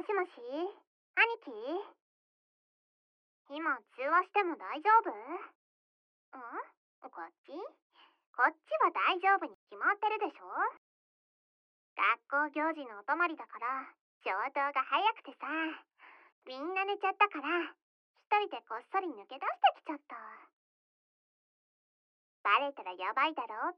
しもし、兄貴、今通話しても大丈夫？こっちは大丈夫に決まってるでしょ。学校行事のお泊まりだから、消灯が早くてさ、みんな寝ちゃったから、一人でこっそり抜け出してきちゃった。バレたらやばいだろうって。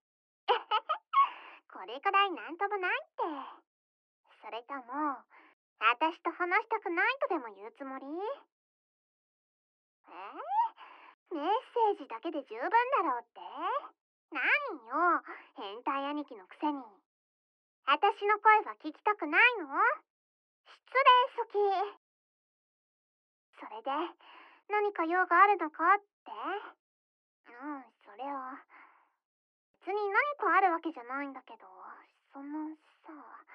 これくらいなんともないって。それとも、私と話したくないとでも言うつもり？メッセージだけで十分だろうって？何よ、変態兄貴のくせに。私の声は聞きたくないの？失礼すき。それで、何か用があるのかって？それは、別に何かあるわけじゃないんだけど、そのさ、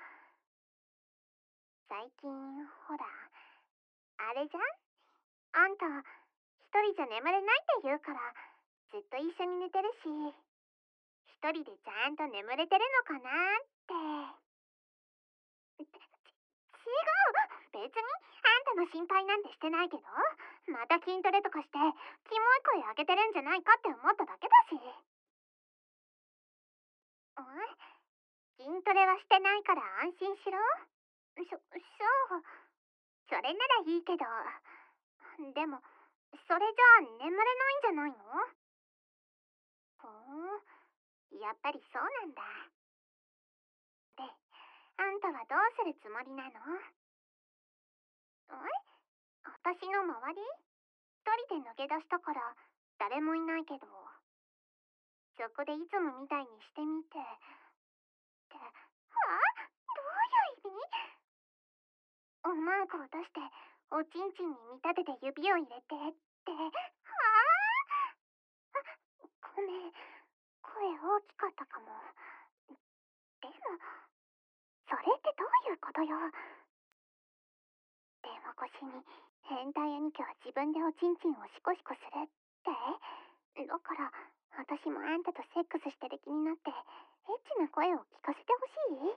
最近、ほら、あれじゃん？あんた、一人じゃ眠れないって言うから、ずっと一緒に寝てるし、一人でちゃんと眠れてるのかなって。違う、別にあんたの心配なんてしてないけど、また筋トレとかしてキモい声上げてるんじゃないかって思っただけだし。筋トレはしてないから安心しろ。そう。それならいいけど、でも、それじゃあ眠れないんじゃないの？やっぱりそうなんだ。で、あんたはどうするつもりなの？私の周り？一人で抜け出したから誰もいないけど、そこでいつもみたいにしてみて。どういう意味？おまんこを出しておちんちんに見立てて指を入れてって。ごめん、声大きかったかも。でも、それってどういうことよ？電話越しに変態兄貴は自分でおちんちんをシコシコするって？だから私もあんたとセックスしてる気になってエッチな声を聞かせてほしい？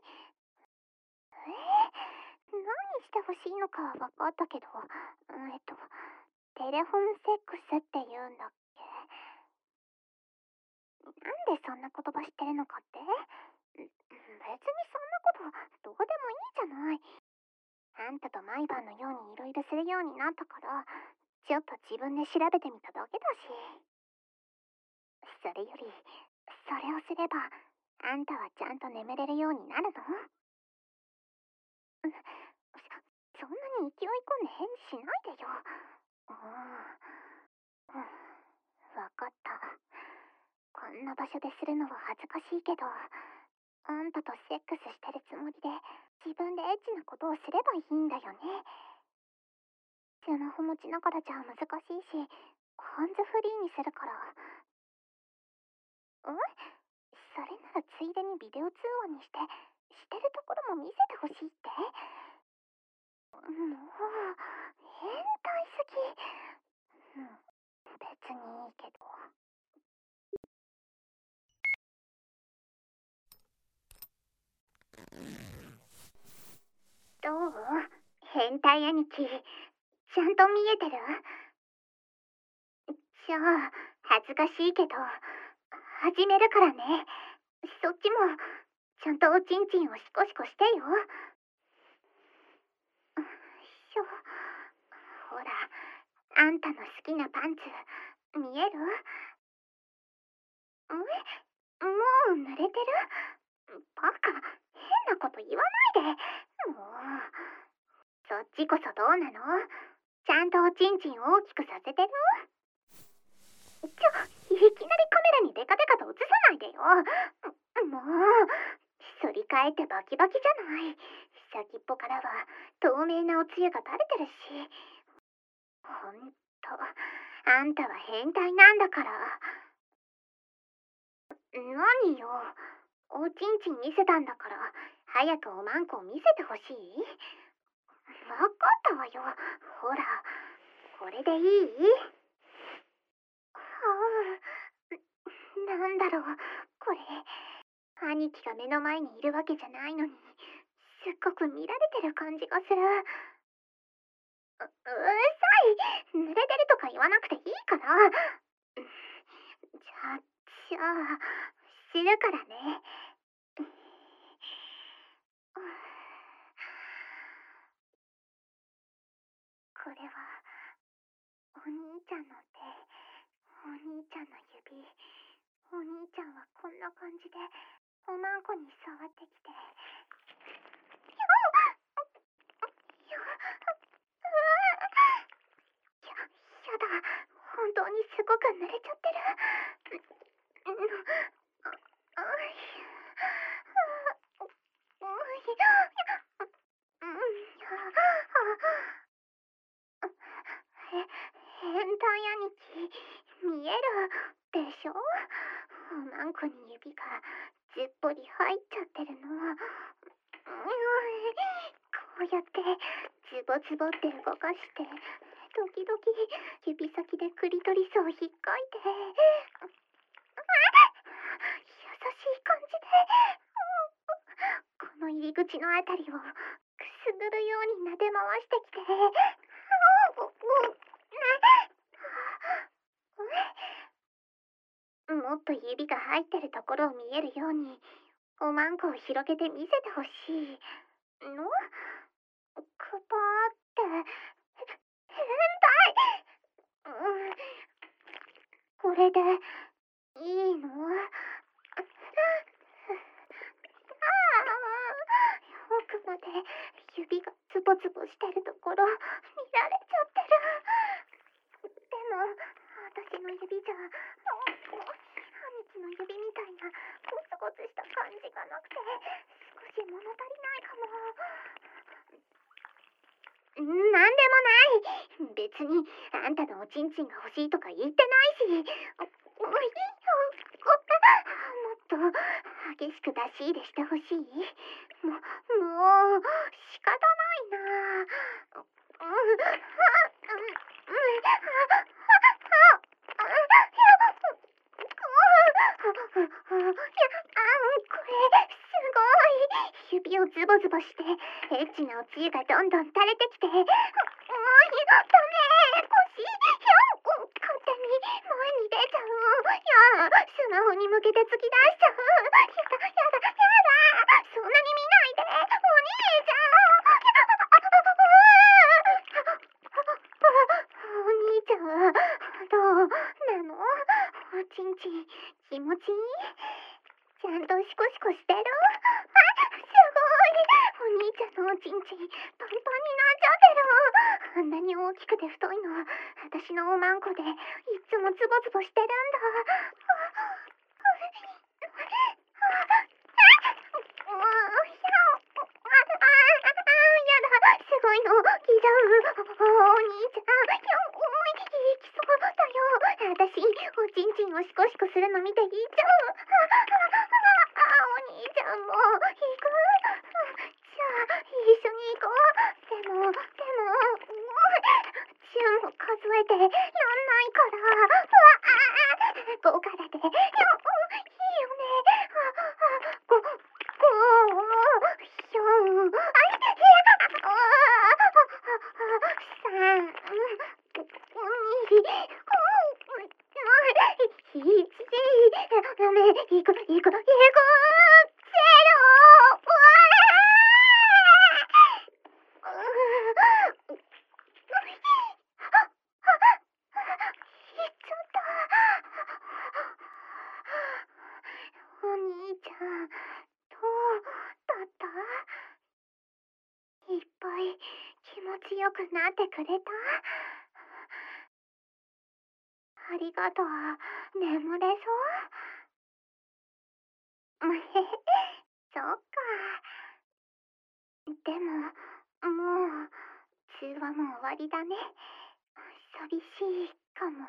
何してほしいのかは分かったけど、テレフォンセックスって言うんだっけ？なんでそんな言葉知ってるのかって？別にそんなことどうでもいいじゃない。あんたと毎晩のようにいろいろするようになったから、ちょっと自分で調べてみただけだし。それより、それをすれば、あんたはちゃんと眠れるようになるの？そんなに勢い込んで返事しないでよ。わかった。こんな場所でするのは恥ずかしいけど、あんたとセックスしてるつもりで、自分でエッチなことをすればいいんだよね。スマホ持ちながらじゃ難しいし、ハンズフリーにするから。それならついでにビデオ通話にして、してるところも見せてほしいって？もう、変態すぎ。別にいいけど。どう？変態兄貴、ちゃんと見えてる？じゃあ、恥ずかしいけど、始めるからね。そっちも、ちゃんとおちんちんをシコシコしてよ。ほら、あんたの好きなパンツ、見える？もう濡れてる？バカ、変なこと言わないで。もう、そっちこそどうなの？ちゃんとおちんちん大きくさせてる？いきなりカメラにデカデカと映さないでよ。もう、反り返ってバキバキじゃない。先っぽからは透明なおつゆが垂れてるし。ほんと、あんたは変態なんだから。何よ、おちんちん見せたんだから、早くおまんこを見せてほしい？わかったわよ。ほら、これでいい？なんだろう、これ。兄貴が目の前にいるわけじゃないのに、 すっごく見られてる感じがする。うさい。濡れてるとか言わなくていいから。じゃあ、するからね。これは、お兄ちゃんの手、お兄ちゃんの指。お兄ちゃんはこんな感じで、おまんこに触ってきて。やだ、本当にすごく濡れちゃってる。変態兄貴、見えるでしょ。おまんこに指がずっぽり入っちゃってるの。こうやってズボズボって動かして、時々指先でクリトリスを引っかいて、優しい感じで、この入り口のあたりをくすぐるように撫で回してきて、もっと指が入ってるところを見えるように、おまんこを広げて見せてほしいの。くぱーって、変態。これでいいの？奥まで指がズボズボしてるところ見られちゃってる。でも私の指じゃ兄貴の指みたいなゴツゴツした感じがなくて、少し物足りないかも。なんでもない。別にあんたのおちんちんが欲しいとか言ってないし。もっと激しく出し入れしてほしい。もう仕方ないな。これすごい。指をズボズボしてエッチなおつゆがどんどん垂れてきて、ダメ、腰勝手に前に出ちゃう。スマホに向けて突き出しちゃう。やだ、そんなに見ないで、お兄ちゃん。お兄ちゃんはどうなの？おちんちん気持ちいい？ちゃんとシコシコしてる？すごい。お兄ちゃんのおちんちんパンパンになっちゃってる。あんなに大きくて太いの私のおまんこでいつもズボズボしてるんだ。すごいの来ちゃう。お兄ちゃん、いきそうだよ。私おちんちんをシコシコするの見ていっちゃう。お兄ちゃんも行く？じゃあ一緒に行こう。でもチューも数えてやんないから。5からでいいよね。5、4、行こう、ゼロ。言っちゃった。お兄ちゃん、どうだった？いっぱい気持ちよくなってくれた？ありがとう。眠れそう？そっか。でも、もう、通話も終わりだね。寂しいかも。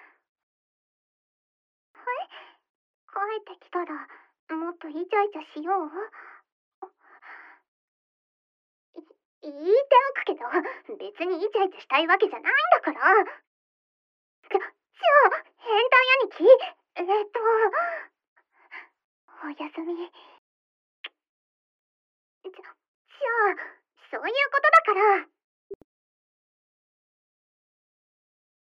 帰ってきたら、もっとイチャイチャしよう？言っておくけど、別にイチャイチャしたいわけじゃないんだから。じゃあ、変態兄貴、おやすみ。じゃそういうことだから。